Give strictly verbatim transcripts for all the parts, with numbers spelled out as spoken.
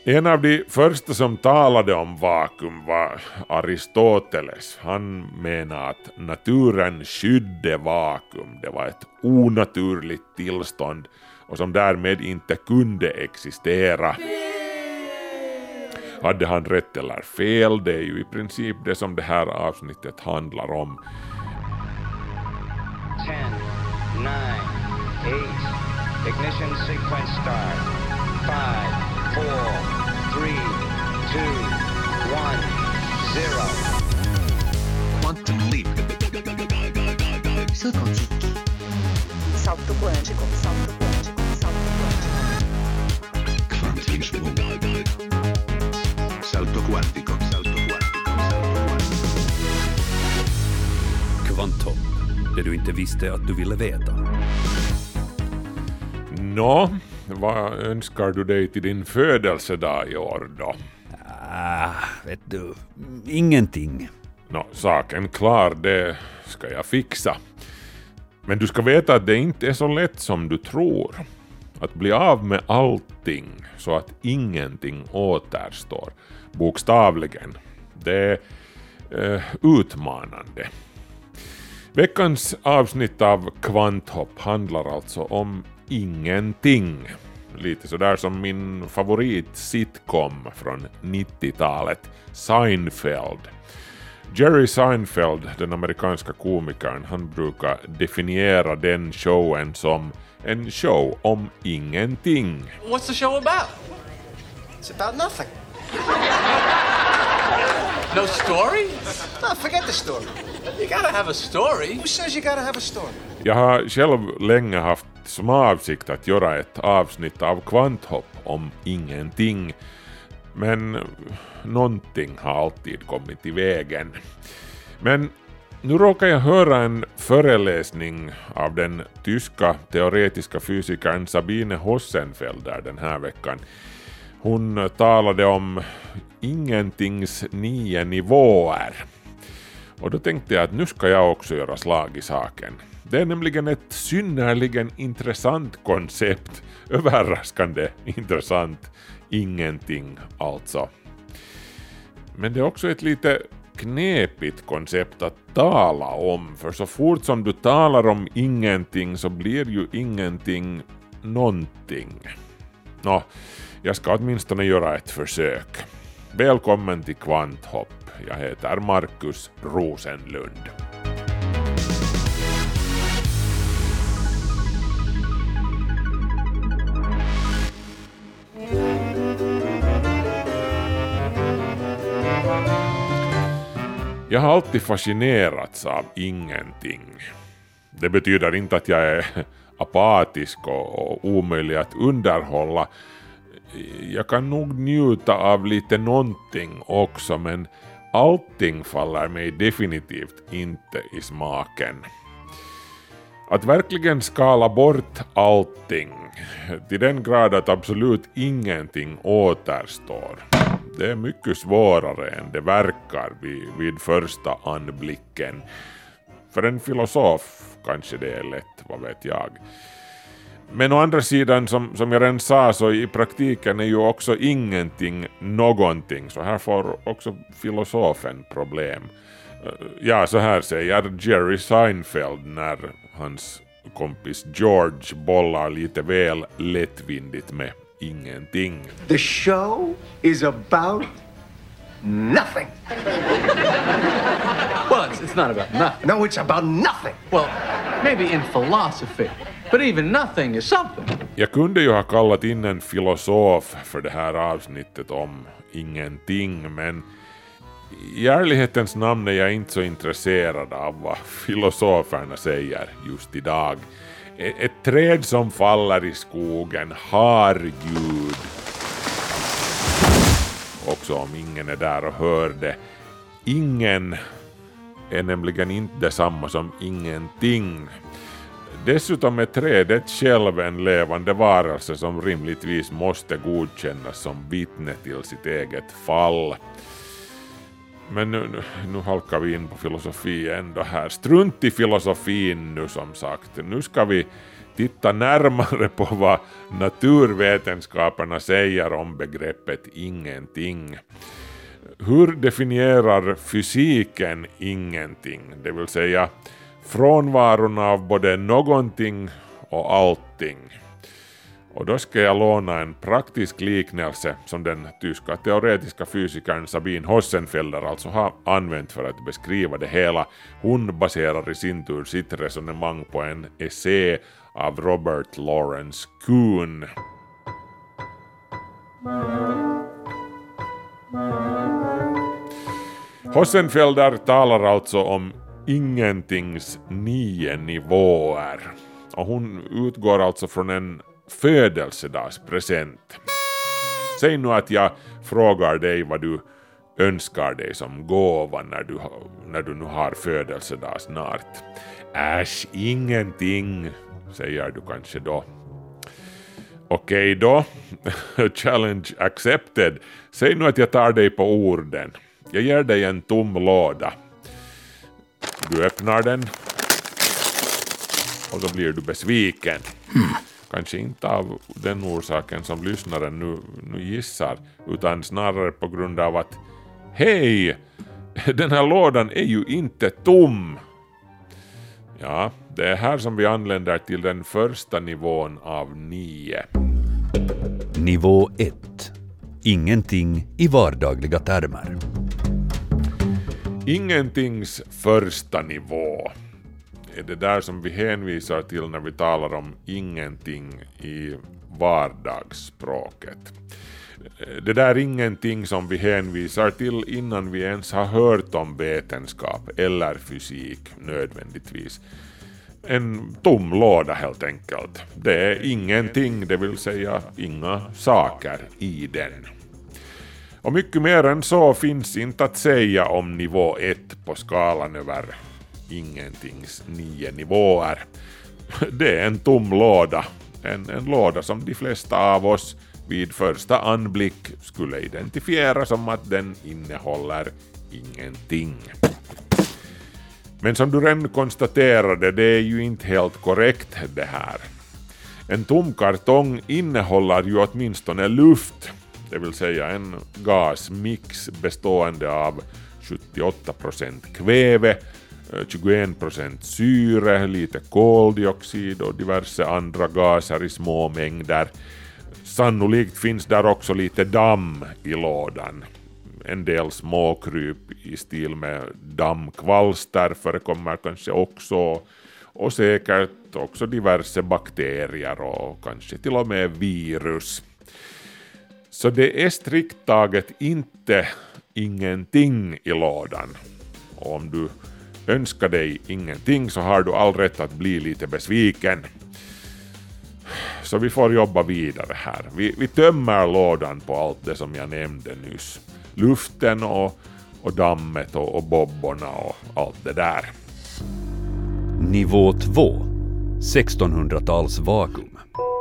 En av de första som talade om vakuum var Aristoteles. Han menade att naturen skydde vakuum. Det var ett onaturligt tillstånd och som därmed inte kunde existera. Hade han rätt eller fel? Det är ju i princip det som det här avsnittet handlar om. ten, nine, eight, ignition sequence start. five, four, three, two, one, zero. Quantum leap. Salto quântico. Salto quântico. Salto quântico. Salto quântico. Kvantsvung. Salto quantico. Salto quantico. Salto quantico. Kvanthopp. Det du inte visste att du ville veta. Nå, vad önskar du dig till din födelsedag i år då? Ah, vet du, ingenting. Nå, saken klar, det ska jag fixa. Men du ska veta att det inte är så lätt som du tror. Att bli av med allting så att ingenting återstår, bokstavligen, det är eh, utmanande. Veckans avsnitt av Kvanthopp handlar alltså om ingenting. Lite sådär som min favorit sitcom från nittiotalet, Seinfeld. Jerry Seinfeld, den amerikanska komikern, han brukar definiera den showen som en show om ingenting. What's the show about? It's about nothing. No story? No, forget the story. You gotta have a story. Who says you gotta have a story? Jag har själv länge haft som avsikt att göra ett avsnitt av Kvanthopp om ingenting. Men någonting har alltid kommit i vägen. Men nu råkar jag höra en föreläsning av den tyska teoretiska fysikern Sabine Hossenfelder den här veckan. Hon talade om ingentings nio nivåer. Och då tänkte jag att nu ska jag också göra slag i saken. Det är nämligen ett synnerligen intressant koncept. Överraskande intressant. Ingenting alltså. Men det är också ett lite knepigt koncept att tala om. För så fort som du talar om ingenting så blir ju ingenting någonting. Nå, jag ska åtminstone göra ett försök. Välkommen till Kvanthopp. Jag heter Markus Rosenlund. Jag har alltid fascinerats av ingenting. Det betyder inte att jag är apatisk och omöjlig att underhålla. Jag kan nog njuta av lite någonting också, men allting faller mig definitivt inte i smaken. Att verkligen skala bort allting till den grad att absolut ingenting återstår, det är mycket svårare än det verkar vid, vid första anblicken. För en filosof kanske det är lätt, vad vet jag. Men å andra sidan, som, som jag redan sa, så i praktiken är ju också ingenting någonting. Så här får också filosofen problem. Ja, så här säger Jerry Seinfeld när hans kompis George bollar lite väl lättvindigt med ingenting. The show is about nothing. Well, it's, it's not about nothing. No, it's about nothing. Well, maybe in philosophy. But even nothing is something. Jag kunde ju ha kallat in en filosof för det här avsnittet om ingenting, men i ärlighetens namn är jag inte så intresserad av vad filosoferna säger just idag. Ett träd som faller i skogen har ljud. Också om ingen är där och hör det. Ingen är nämligen inte detsamma som ingenting. Dessutom är trädet själv en levande varelse som rimligtvis måste godkännas som vittne till sitt eget fall. Men nu, nu, nu halkar vi in på filosofi ändå här. Strunt i filosofin nu, som sagt. Nu ska vi titta närmare på vad naturvetenskaperna säger om begreppet ingenting. Hur definierar fysiken ingenting? Det vill säga frånvaron av både någonting och allting. Och då ska jag låna en praktisk liknelse som den tyska teoretiska fysikern Sabine Hossenfelder alltså har använt för att beskriva det hela. Hon baserar i sin tur sitt resonemang på en essä av Robert Lawrence Kuhn. Hossenfelder talar alltså om ingentings nio nivåer. Och hon utgår alltså från en födelsedagspresent. Säg nu att jag frågar dig vad du önskar dig som gåva när du, när du nu har födelsedag snart. Äsch, ingenting, säger du kanske då. Okej då, challenge accepted. Säg nu att jag tar dig på orden. Jag ger dig en tom låda. Du öppnar den och så blir du besviken. Mm. Kanske inte av den orsaken som lyssnaren nu, nu gissar, utan snarare på grund av att hej, den här lådan är ju inte tom. Ja, det är här som vi anländer till den första nivån av nio. Nivå ett. Ingenting i vardagliga termer. Ingentings första nivå är det där som vi hänvisar till när vi talar om ingenting i vardagsspråket. Det där ingenting som vi hänvisar till innan vi ens har hört om vetenskap eller fysik nödvändigtvis. En tom låda helt enkelt. Det är ingenting, det vill säga inga saker i den. Och mycket mer än så finns inte att säga om nivå ett på skalan över ingentings nio nivåer. Det är en tom låda. En, en låda som de flesta av oss vid första anblick skulle identifiera som att den innehåller ingenting. Men som du redan konstaterade, det är ju inte helt korrekt det här. En tom kartong innehåller ju åtminstone luft, det vill säga en gasmix bestående av sjuttioåtta procent kväve, tjugoen procent syre, lite koldioxid och diverse andra gaser i små mängder. Sannolikt finns där också lite damm i lådan. En del småkryp i stil med dammkvalster förekommer kanske också, och säkert också diverse bakterier och kanske till och med virus. Så det är strikt taget inte ingenting i lådan. Och om du önskar dig ingenting så har du all rätt att bli lite besviken. Så vi får jobba vidare här. Vi, vi tömmer lådan på allt det som jag nämnde nyss. Luften och, och dammet och, och bobborna och allt det där. Nivå två. sextonhundratals vakuum.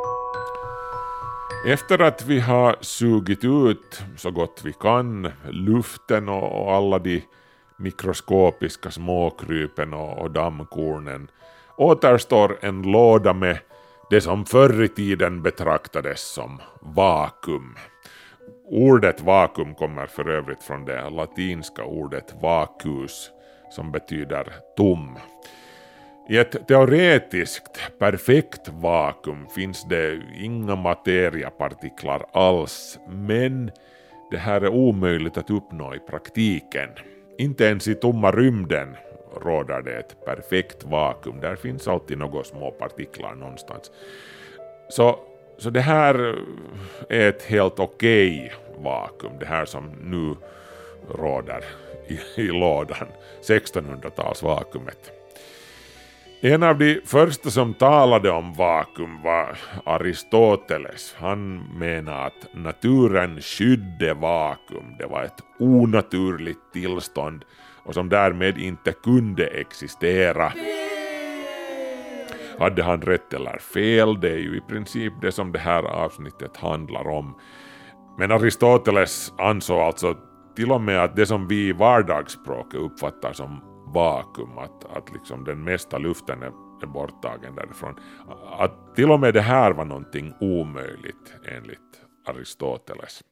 Efter att vi har sugit ut så gott vi kan luften och, och alla de mikroskopiska småkrypen och, och dammkornen återstår en låda med det som förr i tiden betraktades som vakuum. Ordet vakuum kommer för övrigt från det latinska ordet vacuus som betyder tom. I ett teoretiskt perfekt vakuum finns det inga materiapartiklar alls, men det här är omöjligt att uppnå i praktiken. Inte ens i tomma rymden råder det ett perfekt vakuum. Där finns alltid några små partiklar någonstans. Så, så det här är ett helt okej vakuum. Det här som nu råder i, i lådan. sextonhundratals vakuumet. En av de första som talade om vakuum var Aristoteles. Han menade att naturen skydde vakuum. Det var ett onaturligt tillstånd och som därmed inte kunde existera. Hade han rätt eller fel? Det är ju i princip det som det här avsnittet handlar om. Men Aristoteles ansåg alltså till och med att det som vi i vardagsspråket uppfattar som vakuum, att, att liksom den mesta luften är, är borttagen därifrån. Att till och med det här var någonting omöjligt enligt Aristoteles.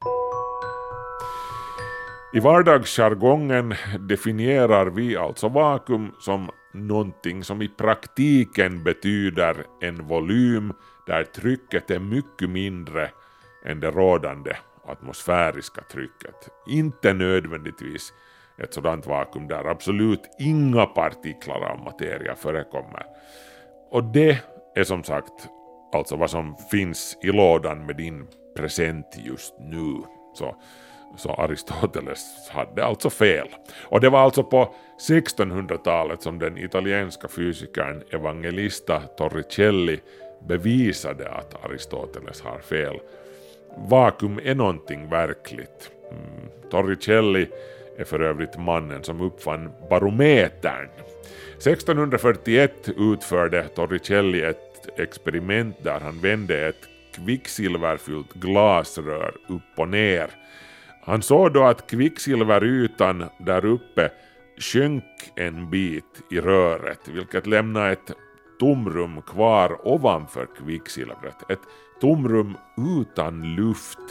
I vardagsjargongen definierar vi alltså vakuum som någonting som i praktiken betyder en volym där trycket är mycket mindre än det rådande atmosfäriska trycket. Inte nödvändigtvis ett sådant vakuum där absolut inga partiklar av materia förekommer. Och det är som sagt alltså vad som finns i lådan med din present just nu. Så, så Aristoteles hade alltså fel. Och det var alltså på sextonhundratalet som den italienska fysikern Evangelista Torricelli bevisade att Aristoteles har fel. Vakuum är någonting verkligt. Mm. Torricelli är för övrigt mannen som uppfann barometern. sextonhundrafyrtioett utförde Torricelli ett experiment där han vände ett kvicksilverfyllt glasrör upp och ner. Han såg då att kvicksilverytan där uppe sjönk en bit i röret, vilket lämnade ett tomrum kvar ovanför kvicksilvret. Ett tomrum utan luft.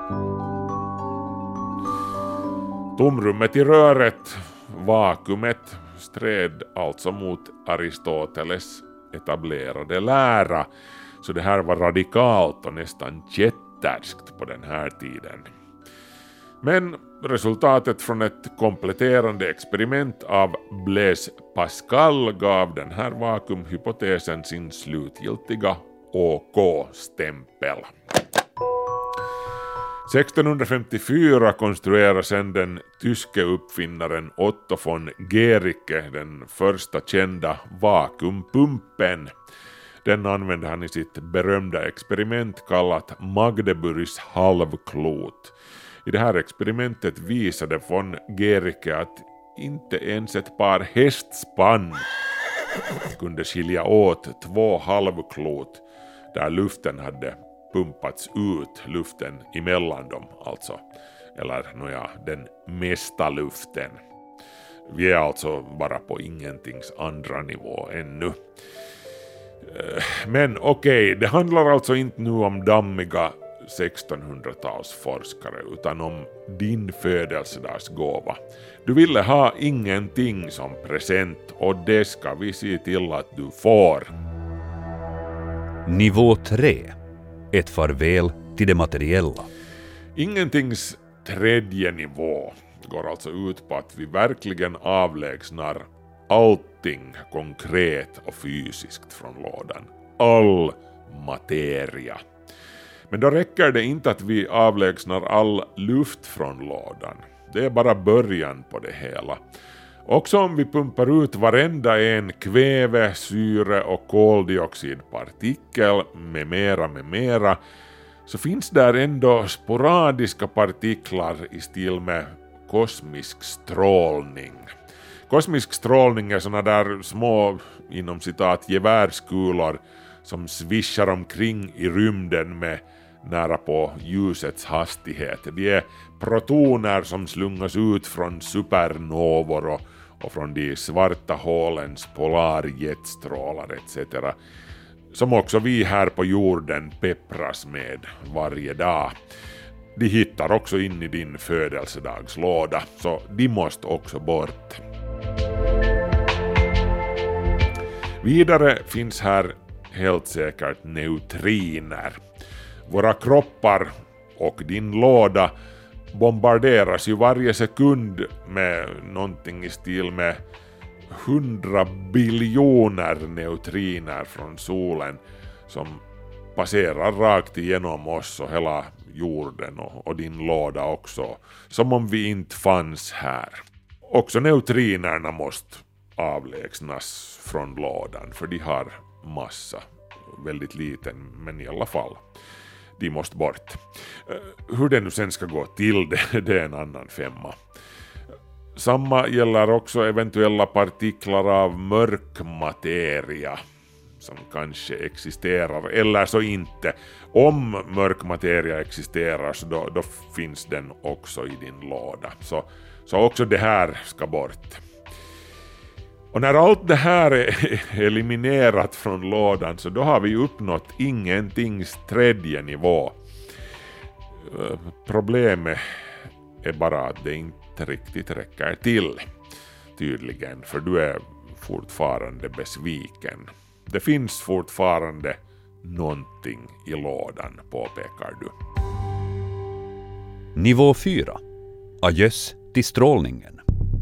Tomrummet i röret, vakuumet, stred alltså mot Aristoteles etablerade lära. Så det här var radikalt och nästan kätterskt på den här tiden. Men resultatet från ett kompletterande experiment av Blaise Pascal gav den här vakuumhypotesen sin slutgiltiga O K-stämpel. sextonhundrafemtiofyra konstruerade sedan den tyske uppfinnaren Otto von Guericke den första kända vakuumpumpen. Den använde han i sitt berömda experiment kallat Magdeburgs halvklot. I det här experimentet visade von Guericke att inte ens ett par hästspann kunde skilja åt två halvklot där luften hade pumpats ut, luften emellan dem alltså. Eller nåja, den mesta luften. Vi är alltså bara på ingentings andra nivå ännu. Men okej, okay, det handlar alltså inte nu om dammiga sextonhundratalsforskare utan om din födelsedagsgåva. Du ville ha ingenting som present och det ska vi se till att du får. Nivå tre. Ett farväl till det materiella. Ingentings tredje nivå går alltså ut på att vi verkligen avlägsnar allting konkret och fysiskt från lådan. All materia. Men då räcker det inte att vi avlägsnar all luft från lådan. Det är bara början på det hela. Också om vi pumpar ut varenda en kväve, syre och koldioxidpartikel med mera med mera, så finns där ändå sporadiska partiklar i stil med kosmisk strålning. Kosmisk strålning är såna där små, inom citat, gevärskulor som svischar omkring i rymden med nära på ljusets hastighet. De är protoner som slungas ut från supernovor och, och från de svarta hålens polarjetstrålar et cetera. Som också vi här på jorden peppras med varje dag. De hittar också in i din födelsedagslåda, så de måste också bort. Vidare finns här helt säkert neutriner. Våra kroppar och din låda bombarderas ju varje sekund med någonting i stil med hundra biljoner neutriner från solen som passerar rakt igenom oss och hela jorden och, och din låda också, som om vi inte fanns här. Också neutrinerna måste avlägsnas från lådan, för de har massa, väldigt liten, men i alla fall. De måste bort. Hur det nu sen ska gå till, det, det är en annan femma. Samma gäller också eventuella partiklar av mörk materia som kanske existerar, eller så inte. Om mörk materia existerar så då, då finns den också i din låda. Så, så också det här ska bort. Och när allt det här är eliminerat från lådan så då har vi uppnått ingentings tredje nivå. Problemet är bara att det inte riktigt räcker till, tydligen, för du är fortfarande besviken. Det finns fortfarande någonting i lådan, påpekar du. Nivå fyra. Adjöss till strålningen.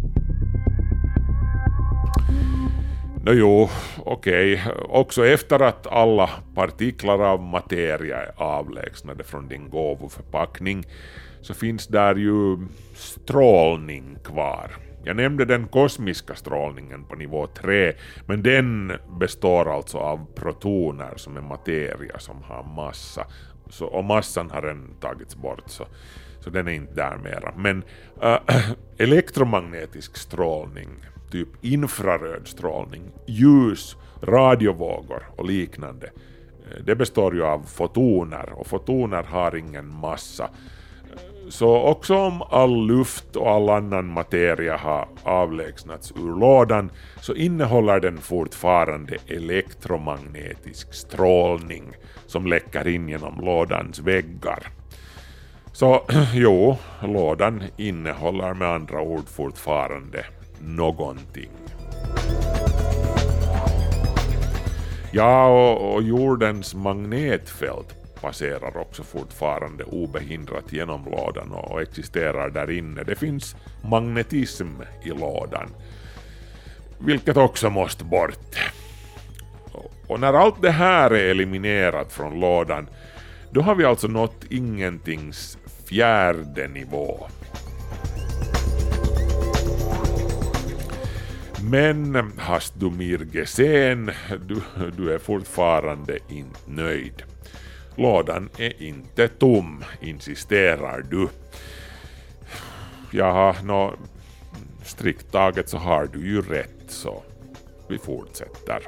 No, jo, okej. Okay. Också efter att alla partiklar av materia är avlägsnade från din gåvoförpackning så finns där ju strålning kvar. Jag nämnde den kosmiska strålningen på nivå tre, men den består alltså av protoner som är materia som har massa. Så, och massan har den tagits bort, så, så den är inte där mera. Men äh, elektromagnetisk strålning, typ infraröd strålning, ljus, radiovågor och liknande, det består ju av fotoner, och fotoner har ingen massa. Så också om all luft och all annan materia har avlägsnats ur lådan så innehåller den fortfarande elektromagnetisk strålning som läcker in genom lådans väggar. Så jo, lådan innehåller med andra ord fortfarande någonting. Ja, och, och jordens magnetfält passerar också fortfarande obehindrat genom lådan och existerar där inne. Det finns magnetism i lådan, vilket också måste bort. Och när allt det här är eliminerat från lådan, då har vi alltså nått ingentings fjärde nivå. Men Hastumir Gesen, du, du är fortfarande inte nöjd. Lådan är inte tom, insisterar du. Jaha, nå, strikt taget så har du ju rätt, så vi fortsätter.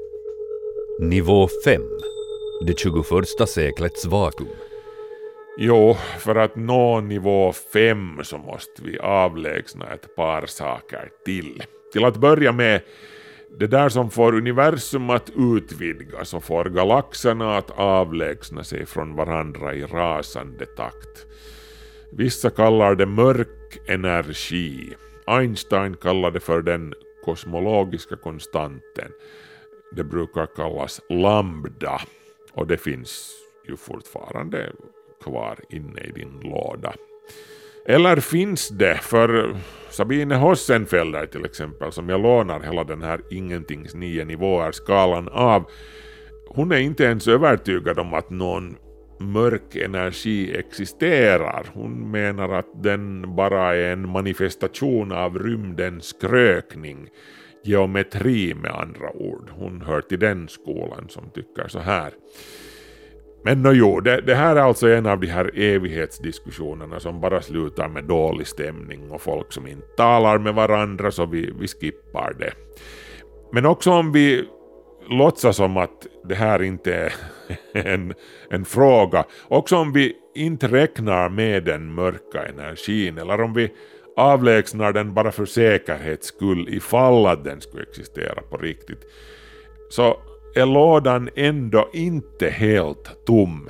Nivå fem. Det tjugoförsta seklets vakuum. Jo, för att nå nivå fem så måste vi avlägsna ett par saker till. Till att börja med, det där som får universum att utvidgas och får galaxerna att avlägsna sig från varandra i rasande takt. Vissa kallar det mörk energi. Einstein kallar det för den kosmologiska konstanten. Det brukar kallas lambda, och det finns ju fortfarande kvar inne i din låda. Eller finns det, för Sabine Hossenfelder till exempel, som jag lånar hela den här ingentings nio nivåer skalan av, hon är inte ens övertygad om att någon mörk energi existerar. Hon menar att den bara är en manifestation av rymdens krökning, geometri med andra ord. Hon hör till den skolan som tycker så här. Men no, jo, det, det här är alltså en av de här evighetsdiskussionerna som bara slutar med dålig stämning och folk som inte talar med varandra, så vi, vi skippar det. Men också om vi låtsas som att det här inte är en, en fråga, också om vi inte räknar med den mörka energin, eller om vi avlägsnar den bara för säkerhets skull ifall att den skulle existera på riktigt, så är lådan ändå inte helt tom.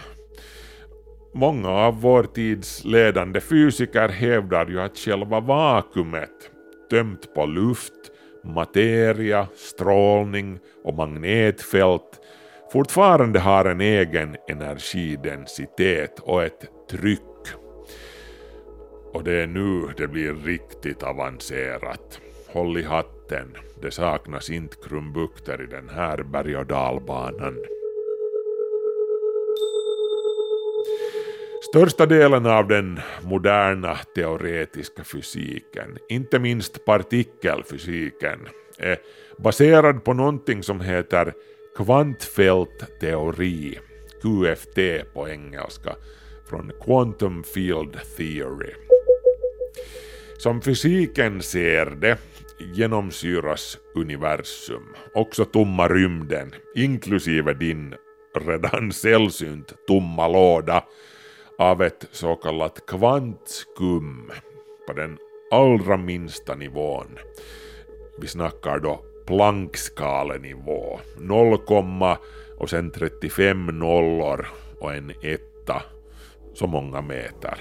Många av vår tids ledande fysiker hävdar ju att själva vakuumet, tömt på luft, materia, strålning och magnetfält, fortfarande har en egen energidensitet och ett tryck. Och det är nu det blir riktigt avancerat. Håll i hatten, det saknas inte krumbukter i den här berg- och dalbanan. Största delen av den moderna teoretiska fysiken, inte minst partikelfysiken, är baserad på någonting som heter kvantfältteori, Q F T på engelska, från Quantum Field Theory. Som fysiken ser det genomsyras universum, också tomma rymden, inklusive din redan sällsynt tomma låda, av ett så kallat kvantskum på den allra minsta nivån. Vi snackar då plankskalenivå. noll, och sen trettiofem nollor och en etta. Så många meter.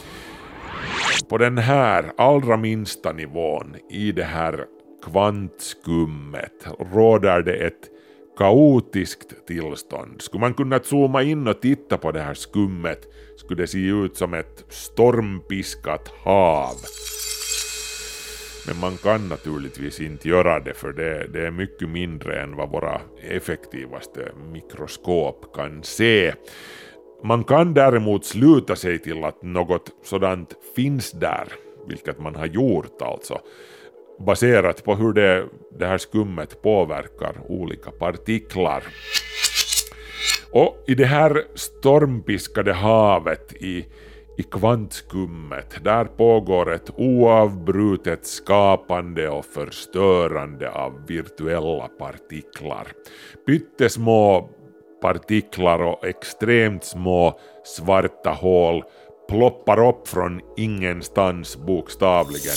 På den här allra minsta nivån i det här kvantskummet råder det ett kaotiskt tillstånd. Skulle man kunna zooma in och titta på det här skummet skulle det se ut som ett stormpiskat hav. Men man kan naturligtvis inte göra det, för det, det är mycket mindre än vad våra effektivaste mikroskop kan se. Man kan däremot sluta sig till att något sådant finns där, vilket man har gjort alltså, baserat på hur det, det här skummet påverkar olika partiklar. Och i det här stormpiskade havet i, i kvantskummet, där pågår ett oavbrutet skapande och förstörande av virtuella partiklar. Pyttesmå partiklar och extremt små svarta hål ploppar upp från ingenstans bokstavligen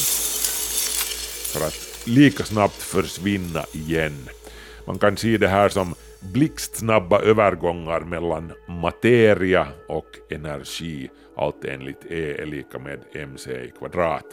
för att lika snabbt försvinna igen. Man kan se det här som blixtsnabba övergångar mellan materia och energi, allt enligt E är lika med mc i kvadrat.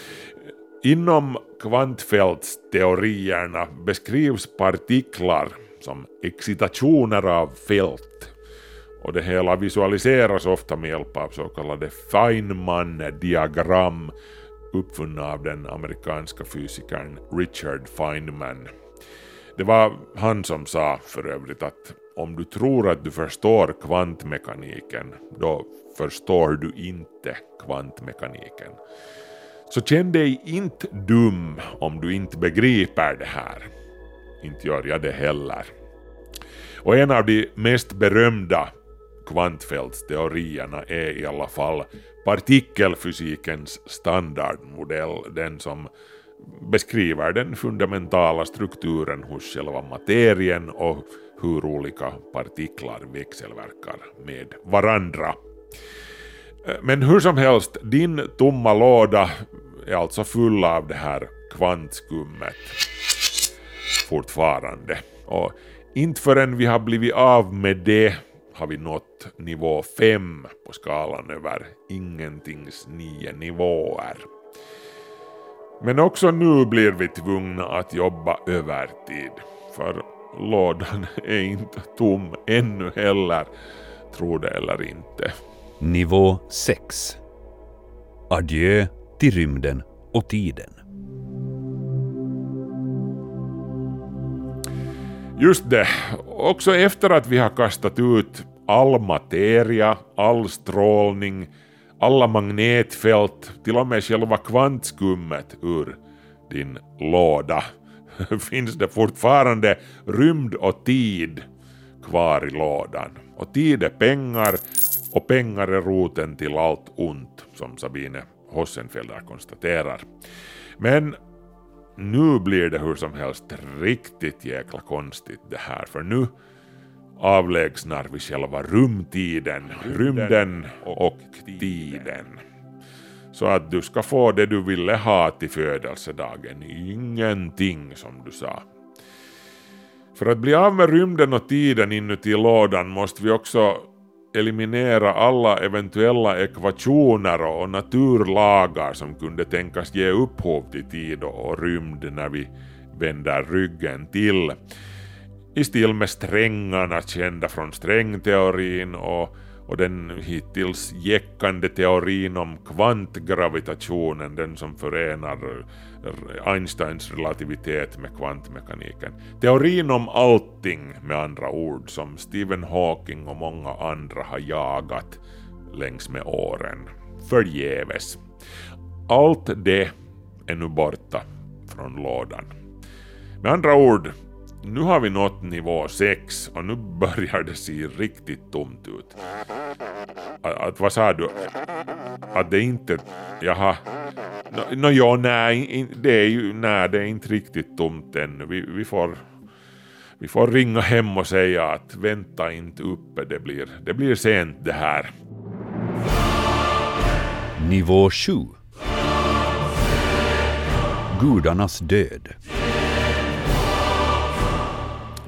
Inom kvantfältsteorierna beskrivs partiklar som excitationer av fält, och det hela visualiseras ofta med hjälp av så kallade Feynman-diagram uppfunna av den amerikanska fysikern Richard Feynman. Det var han som sa för övrigt att om du tror att du förstår kvantmekaniken, då förstår du inte kvantmekaniken. Så känn dig inte dum om du inte begriper det här. Inte gör jag det heller. Och en av de mest berömda kvantfältsteorierna är i alla fall partikelfysikens standardmodell, den som beskriver den fundamentala strukturen hos själva materien och hur olika partiklar växelverkar med varandra. Men hur som helst, din tomma låda är alltså full av det här kvantskummet fortfarande. Och inte förrän vi har blivit av med det har vi nått nivå fem på skalan över ingentings nio nivåer. Men också nu blir vi tvungna att jobba övertid, för lådan är inte tom ännu heller, tror det eller inte. Nivå sex. Adjö till rymden och tiden. Just det, också efter att vi har kastat ut all materia, all strålning, alla magnetfält, till och med själva kvantskummet ur din låda, finns det fortfarande rymd och tid kvar i lådan. Och tid är pengar, och pengar är roten till allt ont, som Sabine Hossenfelder konstaterar. Men nu blir det hur som helst riktigt jäkla konstigt det här, för nu avlägsnar vi själva rumtiden, rymden och tiden. Så att du ska få det du ville ha till födelsedagen, ingenting som du sa. För att bli av med rymden och tiden inuti lådan måste vi också eliminera alla eventuella ekvationer och naturlagar som kunde tänkas ge upphov till tid och rymd när vi vänder ryggen till. I stil med strängarna kända från strängteorin och, och den hittills jäckande teorin om kvantgravitationen, den som förenar Einsteins relativitet med kvantmekaniken. Teorin om allting, med andra ord, som Stephen Hawking och många andra har jagat längs med åren. Förgäves. Allt det är nu borta från lådan. Med andra ord, nu har vi nått nivå sex och nu börjar det se riktigt tomt ut. Att, att vad sa du? Att det inte... Jaha. No, no, ja, nej, det är ju nej, det är inte riktigt tomt ännu. Vi, vi, får, vi får ringa hem och säga att vänta inte uppe, det blir, det blir sent det här. Nivå sju. Gudarnas död.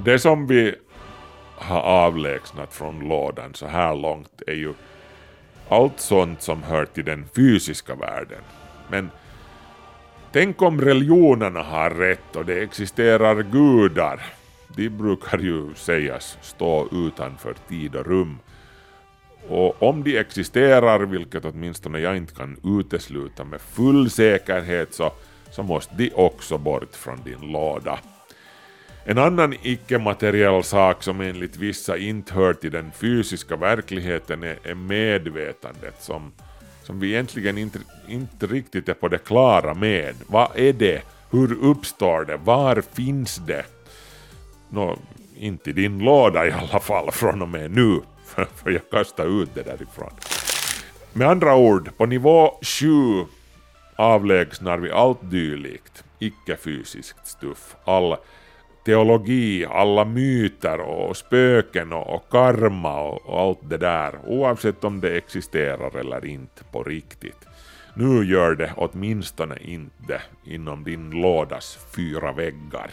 det som vi har avlägsnat från lådan så här långt är ju allt sånt som hör till den fysiska världen. Men tänk om religionerna har rätt och det existerar gudar. De brukar ju sägas stå utanför tid och rum. Och om de existerar, vilket åtminstone jag inte kan utesluta med full säkerhet, så, så måste de också bort från din låda. En annan icke-materiell sak som enligt vissa inte hör till den fysiska verkligheten är, är medvetandet som, som vi egentligen inte, inte riktigt är på det klara med. Vad är det? Hur uppstår det? Var finns det? Nå, inte i din låda i alla fall från och med nu, för, för jag kastar ut det därifrån. Med andra ord, på nivå sju avlägsnar vi allt dylikt, icke-fysiskt stuff, all teologi, alla myter och spöken och, och karma och, och allt det där, oavsett om det existerar eller inte på riktigt. Nu gör det åtminstone inte inom din lådas fyra väggar.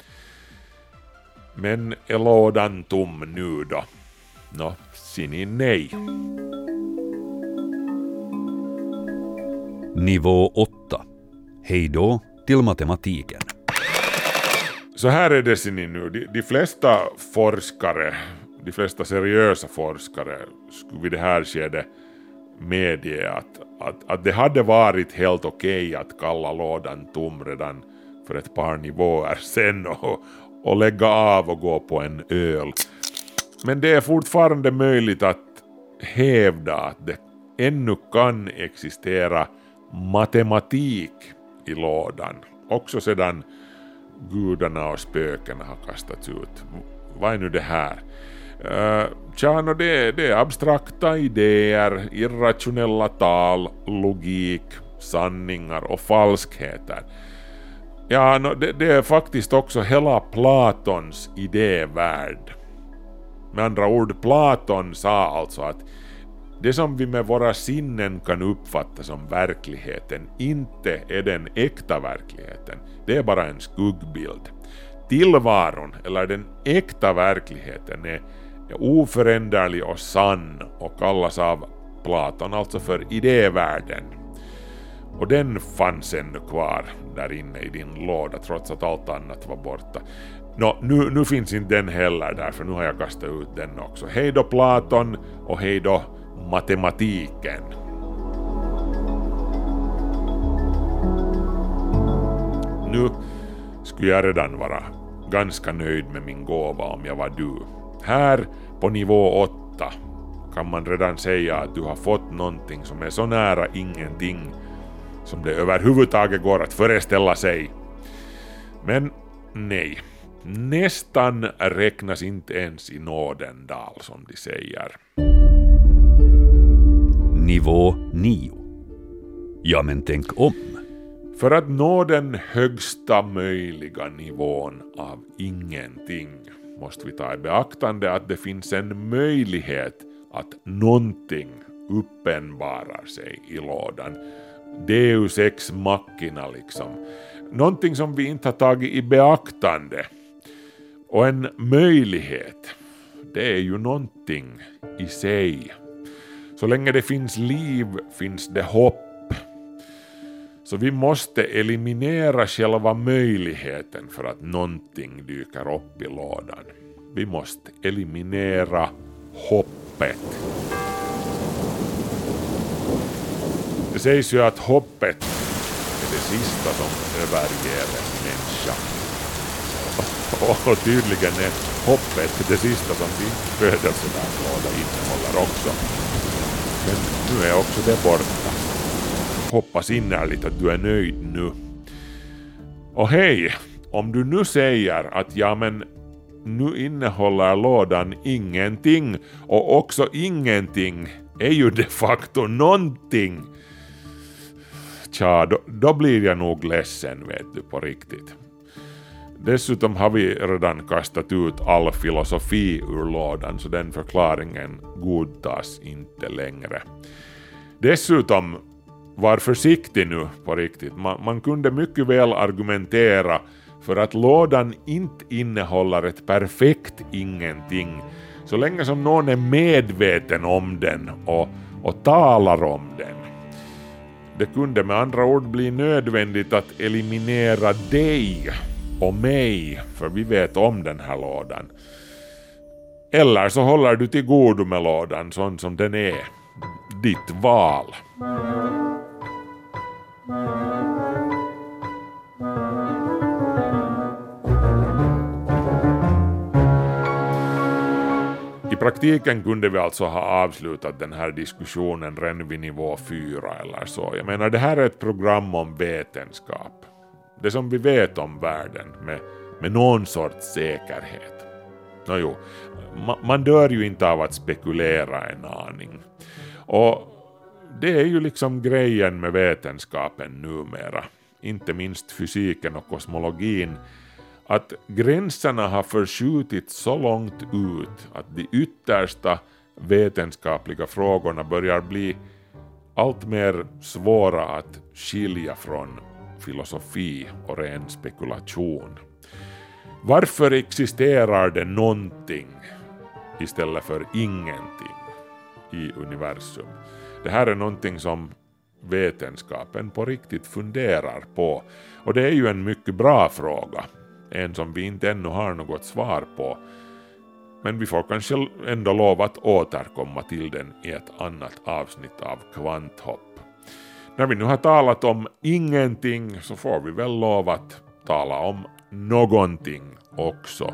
Men är lådan tom nu då? Nå, ser ni nej. Nivå åtta. Hej då till matematiken. Så här är det, ser ni nu. De, de flesta forskare, de flesta seriösa forskare skulle vid det här skedet medge att, att, att det hade varit helt okej att kalla lådan tom redan för ett par nivåer sen och, och lägga av och gå på en öl. Men det är fortfarande möjligt att hävda att det ännu kan existera matematik i lådan. Också sedan gudarna och spökena har kastats ut. Vad är nu det här? Uh, tja, no, det, det är abstrakta idéer, irrationella tal, logik, sanningar och falskheter. Ja, no, det, det är faktiskt också hela Platons idévärld. Med andra ord, Platon sa alltså att det som vi med våra sinnen kan uppfatta som verkligheten inte är den äkta verkligheten. Det är bara en skuggbild. Tillvaron, eller den äkta verkligheten, är, är oföränderlig och sann och kallas av Platon alltså för idévärlden. Och den fanns ännu kvar där inne i din låda trots att allt annat var borta. Nå, nu, nu finns inte den heller där, för nu har jag kastat ut den också. Hej då Platon och hej då matematiken. Nu skulle jag redan vara ganska nöjd med min gåva om jag var du. Här på nivå åtta kan man redan säga att du har fått någonting som är så nära ingenting som det överhuvudtaget går att föreställa sig. Men nej, nästan räknas inte ens i nådendal som de säger. Nivå nio. Ja, men tänk om. För att nå den högsta möjliga nivån av ingenting måste vi ta i beaktande att det finns en möjlighet att någonting uppenbarar sig i lådan. Deus ex machina liksom. Någonting som vi inte har tagit i beaktande. Och en möjlighet, det är ju någonting i sig. Så länge det finns liv finns det hopp. Så vi måste eliminera själva möjligheten för att någonting dyker upp i lådan. Vi måste eliminera hoppet. Det sägs ju att hoppet är det sista som överger en människa. Och tydligen är hoppet det sista som din födelsedagslåda innehåller också. Men nu är också det borta. Hoppas innerligt att du är nöjd nu. Och hej, om du nu säger att ja men nu innehåller lådan ingenting och också ingenting är ju de facto någonting. Tja, då, då blir jag nog ledsen, vet du, på riktigt. Dessutom har vi redan kastat ut all filosofi ur lådan så den förklaringen godtas inte längre. Dessutom, var försiktig nu på riktigt. Man, man kunde mycket väl argumentera för att lådan inte innehåller ett perfekt ingenting så länge som någon är medveten om den och, och talar om den. Det kunde med andra ord bli nödvändigt att eliminera dig och mig, för vi vet om den här lådan. Eller så håller du till godo med lådan sån som den är. Ditt val. I praktiken kunde vi alltså ha avslutat den här diskussionen redan vid nivå fyra eller så. Jag menar, det här är ett program om vetenskap. Det som vi vet om världen med, med någon sorts säkerhet. Nå jo, ma- man dör ju inte av att spekulera en aning. Och det är ju liksom grejen med vetenskapen numera. Inte minst fysiken och kosmologin. Att gränserna har förskjutits så långt ut att de yttersta vetenskapliga frågorna börjar bli allt mer svåra att skilja från filosofi och ren spekulation. Varför existerar det någonting istället för ingenting i universum? Det här är någonting som vetenskapen på riktigt funderar på. Och det är ju en mycket bra fråga. En som vi inte ännu har något svar på. Men vi får kanske ändå lov att återkomma till den i ett annat avsnitt av Kvanthopp. När vi nu har talat om ingenting så får vi väl lov att tala om någonting också.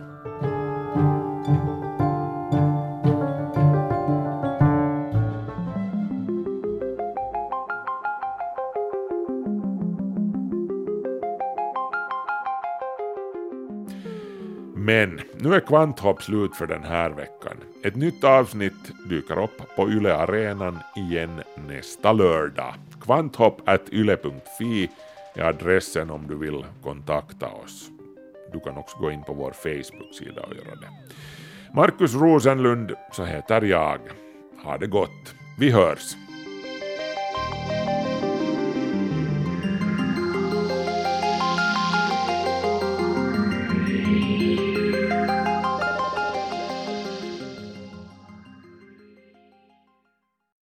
Men nu är Kvanthopp slut för den här veckan. Ett nytt avsnitt dyker upp på Yle Arenan igen nästa lördag. kvanthopp at yle punkt fi är adressen om du vill kontakta oss. Du kan också gå in på vår Facebook-sida och göra det. Markus Rosenlund, så heter jag. Ha det gott. Vi hörs.